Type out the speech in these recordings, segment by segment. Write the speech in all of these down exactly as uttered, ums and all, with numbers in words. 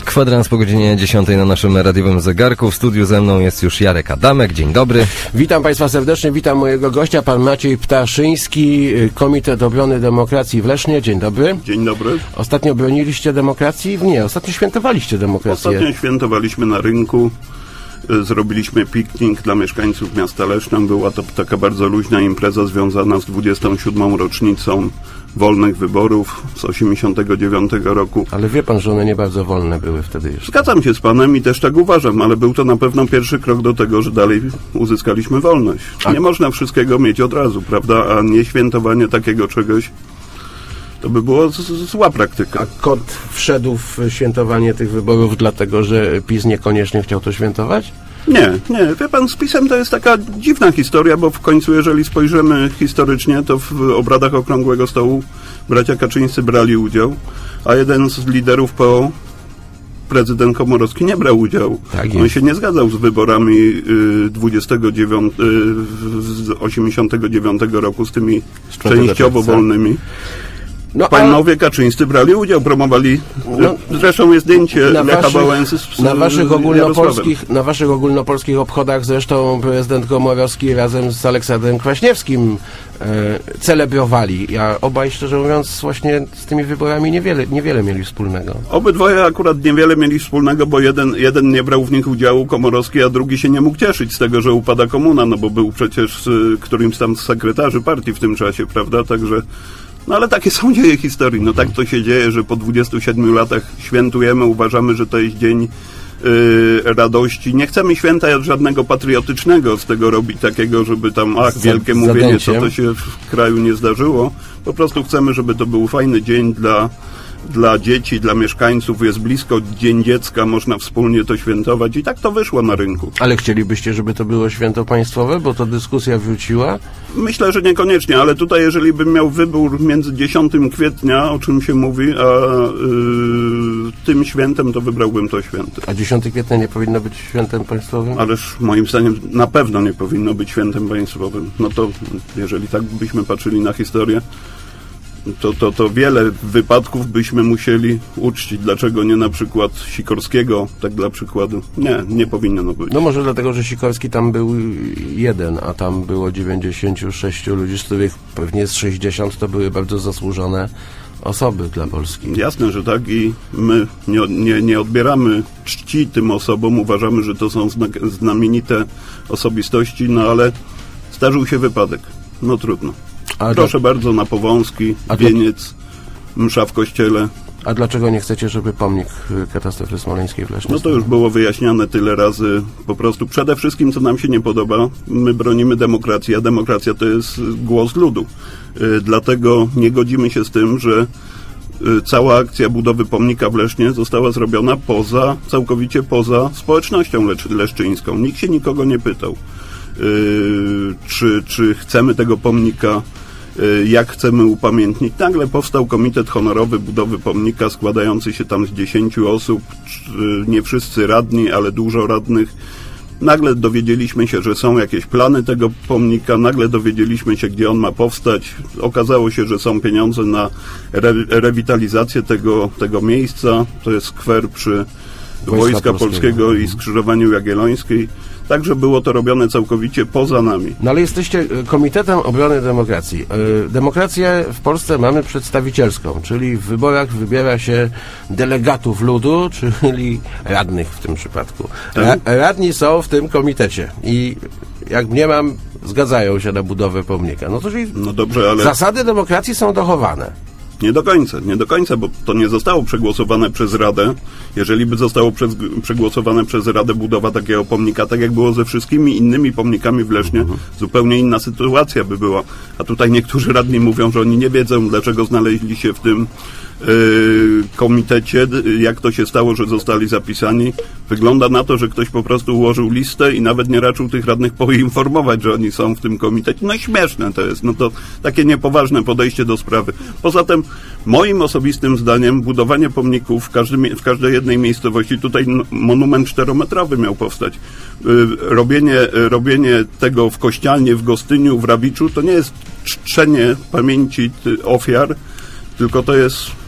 Kwadrans po godzinie dziesiątej na naszym radiowym zegarku. W studiu ze mną jest już Jarek Adamek. Dzień dobry. Witam Państwa serdecznie, witam mojego gościa, pan Maciej Ptaszyński, Komitet Obrony Demokracji w Lesznie. Dzień dobry. Dzień dobry. Ostatnio broniliście demokracji? Nie, ostatnio świętowaliście demokrację. Ostatnio świętowaliśmy na rynku. Zrobiliśmy piknik dla mieszkańców miasta Leszna. Była to taka bardzo luźna impreza związana z dwudziestą siódmą rocznicą wolnych wyborów z osiemdziesiątego dziewiątego roku. Ale wie pan, że one nie bardzo wolne były wtedy jeszcze. Zgadzam się z panem i też tak uważam, ale był to na pewno pierwszy krok do tego, że dalej uzyskaliśmy wolność. A... Nie można wszystkiego mieć od razu, prawda? A nie świętowanie takiego czegoś to by było z, z, zła praktyka. A kot wszedł w świętowanie tych wyborów dlatego, że PiS niekoniecznie chciał to świętować? Nie, nie. Wie pan, z PiS-em to jest taka dziwna historia, bo w końcu, jeżeli spojrzymy historycznie, to w obradach Okrągłego Stołu bracia Kaczyńscy brali udział, a jeden z liderów P O, prezydent Komorowski, nie brał udziału. Tak On się nie zgadzał z wyborami y, dwudziestego dziewiątego, y, z osiemdziesiątego dziewiątego roku, z tymi częściowo wolnymi. No, Panowie a... Kaczyńscy brali udział, promowali. No, zresztą jest zdjęcie Lecha waszych, Wałęsy z, na waszych ogólnopolskich Na waszych ogólnopolskich obchodach zresztą prezydent Komorowski razem z Aleksandrem Kwaśniewskim e, celebrowali. Ja obaj, szczerze mówiąc, właśnie z tymi wyborami niewiele, niewiele mieli wspólnego. Obydwoje akurat niewiele mieli wspólnego, bo jeden, jeden nie brał w nich udziału, Komorowski, a drugi się nie mógł cieszyć z tego, że upada komuna, no bo był przecież y, którymś tam z sekretarzy partii w tym czasie, prawda, także no ale takie są dzieje historii. No tak to się dzieje, że po dwudziestu siedmiu latach świętujemy, uważamy, że to jest dzień yy, radości. Nie chcemy święta żadnego patriotycznego z tego robić, takiego, żeby tam, ach, wielkie mówienie, co to się w kraju nie zdarzyło. Po prostu chcemy, żeby to był fajny dzień dla dla dzieci, dla mieszkańców, jest blisko Dzień Dziecka, można wspólnie to świętować i tak to wyszło na rynku. Ale chcielibyście, żeby to było święto państwowe, bo to dyskusja wróciła? Myślę, że niekoniecznie, ale tutaj jeżeli bym miał wybór między dziesiątego kwietnia, o czym się mówi, a yy, tym świętem, to wybrałbym to święto. A dziesiątego kwietnia nie powinno być świętem państwowym? Ależ moim zdaniem na pewno nie powinno być świętem państwowym. No to jeżeli tak byśmy patrzyli na historię, To, to, to wiele wypadków byśmy musieli uczcić. Dlaczego nie na przykład Sikorskiego, tak dla przykładu? Nie, nie powinno być. No może dlatego, że Sikorski tam był jeden, a tam było dziewięćdziesięciu sześciu ludzi, z których pewnie z sześćdziesiąt to były bardzo zasłużone osoby dla Polski. Jasne, że tak i my nie, nie, nie odbieramy czci tym osobom, uważamy, że to są znak- znamienite osobistości, no ale zdarzył się wypadek. No trudno. A Proszę dla... bardzo, na Powązki, A wieniec, dla... msza w kościele. A dlaczego nie chcecie, żeby pomnik katastrofy smoleńskiej w Lesznie? No to już było wyjaśniane tyle razy. Po prostu przede wszystkim, co nam się nie podoba, my bronimy demokracji, a demokracja to jest głos ludu. Yy, dlatego nie godzimy się z tym, że yy, cała akcja budowy pomnika w Lesznie została zrobiona poza, całkowicie poza społecznością lecz- leszczyńską. Nikt się nikogo nie pytał. Yy, czy, czy chcemy tego pomnika, yy, jak chcemy upamiętnić. Nagle powstał komitet honorowy budowy pomnika składający się tam z dziesięciu osób, yy, nie wszyscy radni, ale dużo radnych. Nagle dowiedzieliśmy się, że są jakieś plany tego pomnika, nagle dowiedzieliśmy się, gdzie on ma powstać. Okazało się, że są pieniądze na re- rewitalizację tego, tego miejsca. To jest skwer przy Wojska, Wojska Polskiego, Polskiego i Skrzyżowaniu Jagiellońskiej. Także było to robione całkowicie poza nami. No ale jesteście Komitetem Obrony Demokracji. Demokrację w Polsce mamy przedstawicielską, czyli w wyborach wybiera się delegatów ludu, czyli radnych w tym przypadku. Ra- radni są w tym komitecie i jak mniemam, zgadzają się na budowę pomnika. No to czyli no dobrze, ale zasady demokracji są dochowane. Nie do końca, nie do końca, bo to nie zostało przegłosowane przez Radę. Jeżeli by zostało przez, przegłosowane przez Radę budowa takiego pomnika, tak jak było ze wszystkimi innymi pomnikami w Lesznie, mhm. zupełnie inna sytuacja by była. A tutaj niektórzy radni mówią, że oni nie wiedzą, dlaczego znaleźli się w tym yy, komitecie, jak to się stało, że zostali zapisani. Wygląda na to, że ktoś po prostu ułożył listę i nawet nie raczył tych radnych poinformować, że oni są w tym komitecie. No i śmieszne to jest. No to takie niepoważne podejście do sprawy. Poza tym moim osobistym zdaniem budowanie pomników w, każdym, w każdej jednej miejscowości, tutaj monument czterometrowy miał powstać. Robienie, robienie tego w Kościalnie, w Gostyniu, w Rawiczu to nie jest czczenie pamięci ofiar, tylko to jest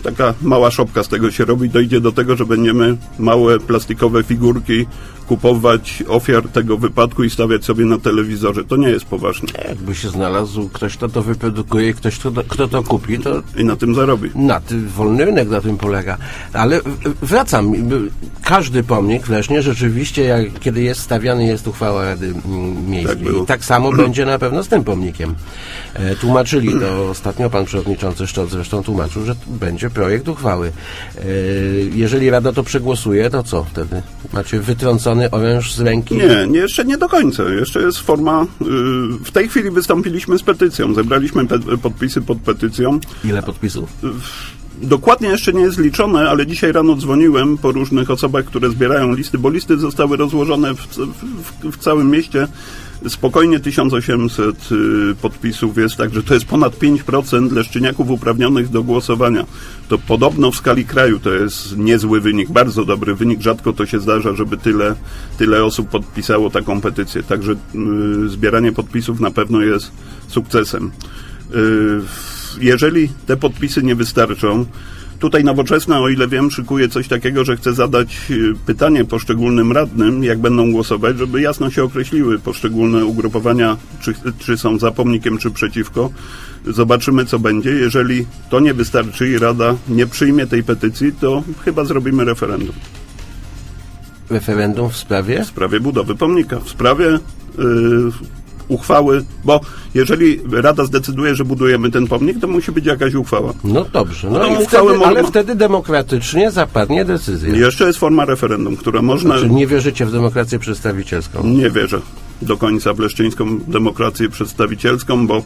taka mała szopka z tego się robi, dojdzie do tego, że będziemy małe plastikowe figurki kupować ofiar tego wypadku i stawiać sobie na telewizorze. To nie jest poważne. Jakby się znalazł ktoś, kto to wyprodukuje, ktoś, kto to, kto to kupi, to... I na tym zarobi. Na tym wolny rynek na tym polega. Ale wracam. Każdy pomnik w Lesznie rzeczywiście, jak, kiedy jest stawiany, jest uchwała Rady Miejskiej. Tak I tak samo będzie na pewno z tym pomnikiem. E, tłumaczyli to ostatnio, pan przewodniczący Szczot zresztą tłumaczył, że będzie projekt uchwały. E, jeżeli Rada to przegłosuje, to co wtedy? Macie wytrącony oręż z ręki? Nie, nie, jeszcze nie do końca. Jeszcze jest forma... Yy, w tej chwili wystąpiliśmy z petycją. Zebraliśmy pe- podpisy pod petycją. Ile podpisów? Dokładnie jeszcze nie jest liczone, ale dzisiaj rano dzwoniłem po różnych osobach, które zbierają listy, bo listy zostały rozłożone w, w, w całym mieście. Spokojnie tysiąc osiemset y, podpisów jest, także to jest ponad pięć procent leszczyniaków uprawnionych do głosowania. To podobno w skali kraju to jest niezły wynik, bardzo dobry wynik. Rzadko to się zdarza, żeby tyle, tyle osób podpisało taką petycję. Także y, zbieranie podpisów na pewno jest sukcesem. Y, jeżeli te podpisy nie wystarczą, tutaj Nowoczesna, o ile wiem, szykuje coś takiego, że chce zadać pytanie poszczególnym radnym, jak będą głosować, żeby jasno się określiły poszczególne ugrupowania, czy, czy są za pomnikiem, czy przeciwko. Zobaczymy, co będzie. Jeżeli to nie wystarczy i Rada nie przyjmie tej petycji, to chyba zrobimy referendum. Referendum w sprawie? W sprawie budowy pomnika. W sprawie... Yy, uchwały, bo jeżeli Rada zdecyduje, że budujemy ten pomnik, to musi być jakaś uchwała. No dobrze, no, no i uchwały wtedy, mo- ale wtedy demokratycznie zapadnie decyzja. Jeszcze jest forma referendum, która można... Znaczy nie wierzycie w demokrację przedstawicielską? Nie wierzę do końca w leszczyńską demokrację przedstawicielską, bo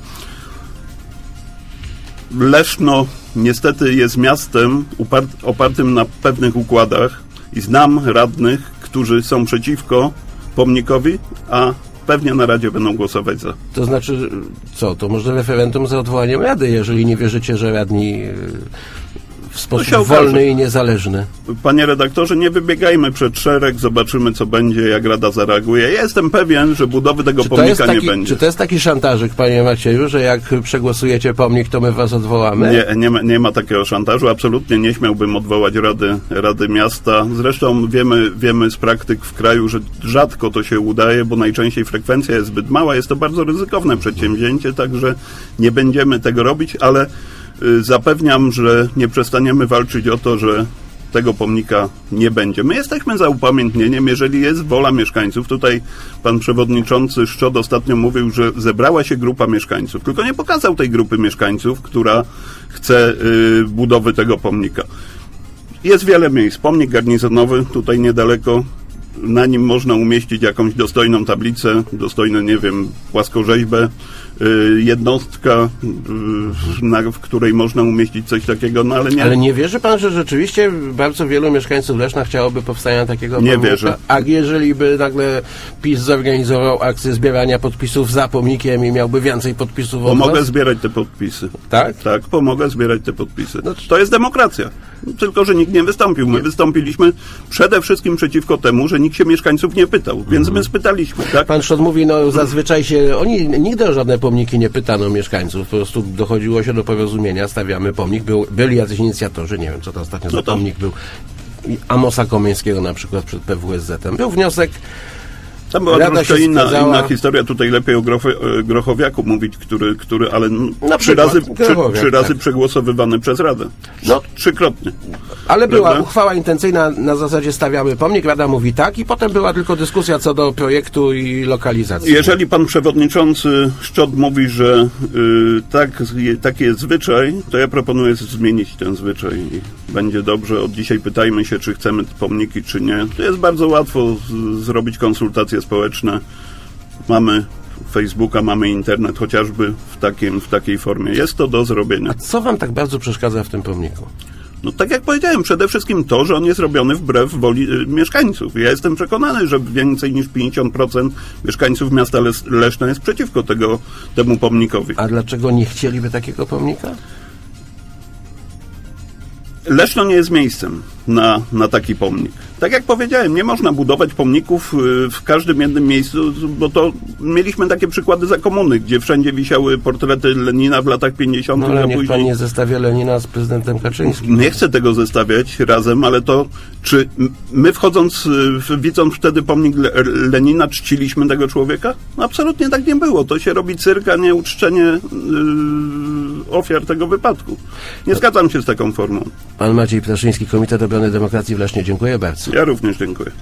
Leszno niestety jest miastem upart- opartym na pewnych układach i znam radnych, którzy są przeciwko pomnikowi, a pewnie na Radzie będą głosować za. To znaczy, co? To może referendum za odwołaniem Rady, jeżeli nie wierzycie, że radni w sposób wolny i niezależny. Panie redaktorze, nie wybiegajmy przed szereg, zobaczymy, co będzie, jak Rada zareaguje. Ja jestem pewien, że budowy tego czy pomnika taki, nie będzie. Czy to jest taki szantażyk, panie Macieju, że jak przegłosujecie pomnik, to my was odwołamy? Nie, nie ma, nie ma takiego szantażu. Absolutnie nie śmiałbym odwołać Rady, Rady Miasta. Zresztą wiemy, wiemy z praktyk w kraju, że rzadko to się udaje, bo najczęściej frekwencja jest zbyt mała. Jest to bardzo ryzykowne przedsięwzięcie, także nie będziemy tego robić, ale zapewniam, że nie przestaniemy walczyć o to, że tego pomnika nie będzie. My jesteśmy za upamiętnieniem, jeżeli jest wola mieszkańców. Tutaj pan przewodniczący Szczot ostatnio mówił, że zebrała się grupa mieszkańców, tylko nie pokazał tej grupy mieszkańców, która chce y, budowy tego pomnika. Jest wiele miejsc. Pomnik garnizonowy, tutaj niedaleko. Na nim można umieścić jakąś dostojną tablicę, dostojną, nie wiem, płaskorzeźbę, y, jednostka, y, na, w której można umieścić coś takiego, no ale nie... Ale nie wierzy pan, że rzeczywiście bardzo wielu mieszkańców Leszna chciałoby powstania takiego pomnika? Nie wierzę. A jeżeli by nagle PiS zorganizował akcję zbierania podpisów za pomnikiem i miałby więcej podpisów od Pomogę was? zbierać te podpisy. Tak? Tak, pomogę zbierać te podpisy. No, to jest demokracja. Tylko, że nikt nie wystąpił. My wystąpiliśmy przede wszystkim przeciwko temu, że nikt się mieszkańców nie pytał. Więc my spytaliśmy, tak? Pan Szczot mówi, no zazwyczaj się, oni nigdy o żadne pomniki nie pytano mieszkańców, po prostu dochodziło się do porozumienia, stawiamy pomnik, był, byli jacyś inicjatorzy, nie wiem, co to ostatnio za No to- pomnik był, Amosa Komeńskiego na przykład przed P W S Z-em. Był wniosek, Tam była Rada troszkę się inna, zgadzała. inna historia. Tutaj lepiej o Grocho, e, Grochowiaku mówić, który, który ale n- Na trzy przykład razy, trzy, Grochowiak, trzy razy tak. przegłosowywany przez Radę. No. Trzykrotnie. ale była Prawda? uchwała intencyjna na zasadzie stawiamy pomnik, Rada mówi tak i potem była tylko dyskusja co do projektu i lokalizacji. Jeżeli pan przewodniczący Szczot mówi, że y, tak, je- taki jest zwyczaj, to ja proponuję z- zmienić ten zwyczaj i będzie dobrze. Od dzisiaj pytajmy się, czy chcemy te pomniki, czy nie. To jest bardzo łatwo z, zrobić konsultacje społeczne. Mamy Facebooka, mamy internet, chociażby w, takim, w takiej formie. Jest to do zrobienia. Co wam tak bardzo przeszkadza w tym pomniku? No tak jak powiedziałem, przede wszystkim to, że on jest robiony wbrew woli y, mieszkańców. Ja jestem przekonany, że więcej niż pięćdziesiąt procent mieszkańców miasta Les- Leszna jest przeciwko tego, temu pomnikowi. A dlaczego nie chcieliby takiego pomnika? Leszno nie jest miejscem na, na taki pomnik. Tak jak powiedziałem, nie można budować pomników w każdym jednym miejscu, bo to mieliśmy takie przykłady za komuny, gdzie wszędzie wisiały portrety Lenina w latach pięćdziesiątych. No ale a niech później... pan nie zestawia Lenina z prezydentem Kaczyńskim. Nie chcę tego zestawiać razem, ale to czy my wchodząc, w, widząc wtedy pomnik Le- Lenina, czciliśmy tego człowieka? No, absolutnie tak nie było. To się robi cyrk, a nie uczczenie yy, ofiar tego wypadku. Nie zgadzam się z taką formą. Pan Maciej Ptaszyński, Komitet Obrony Demokracji w Lesznie. Dziękuję bardzo. Ja również dziękuję.